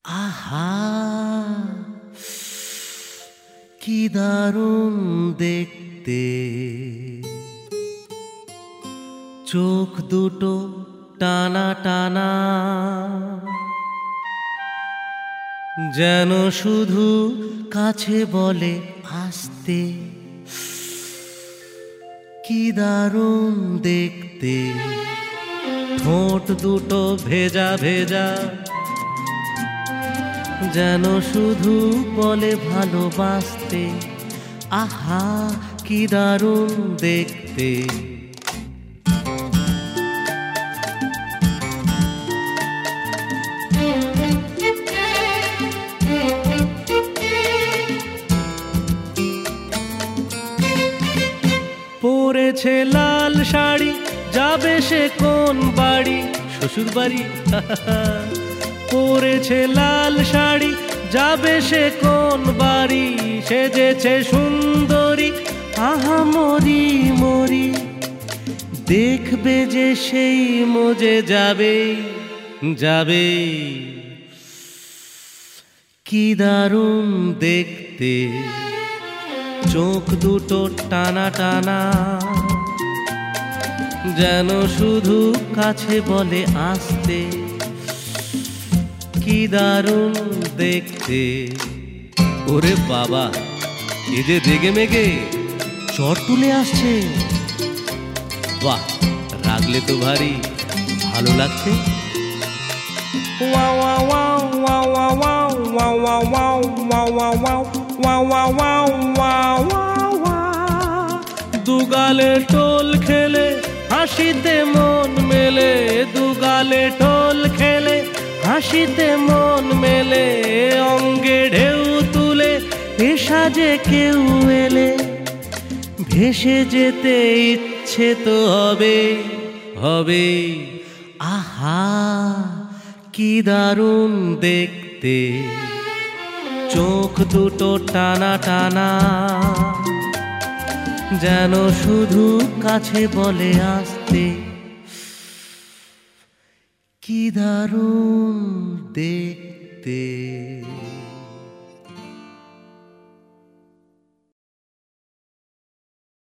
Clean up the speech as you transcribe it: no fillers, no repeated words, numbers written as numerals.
আহা কি দারুণ দেখতে, চোখ দুটো টানা টানা, যেন শুধু কাছে বলে আসতে। কি দারুণ দেখতে, ঠোঁট দুটো ভেজা ভেজা, যেন শুধু বলে ভালোবাসতে। আহা কি দারুণ দেখতে। পরেছে লাল শাড়ি, যাবে সে কোন বাড়ি? শ্বশুর বাড়ি। পরেছে লাল শাড়ি, যাবে সে কোন বাড়ি? সেজেছে সুন্দরী, আহা মরি মরি, দেখবে যে সেই মজে যাবে যাবে। কি দারুণ দেখতে, চোখ দুটো টানা টানা, যেন শুধু কাছে বলে আসতে। কি দারুণ দেখতে। ওরে বাবা, এ যে রেগে মেগে চট তুলে আসছে। বাহ, রাগলে তো ভারী ভালো লাগছে। দুগালে টোল খেলে হাসিতে মন মেলে, দুগালে টোল খেলে হাসিতে মন মেলে। অঙ্গে ঢেউ তুলে এসাজে কেউ এলে, ভেসে যেতে ইচ্ছে তো হবে হবে। আহা কি দারুণ দেখতে, চোখ দুটো টানা টানা, যেন শুধু কাছে বলে আসতে। কি দারুণ দেখতে।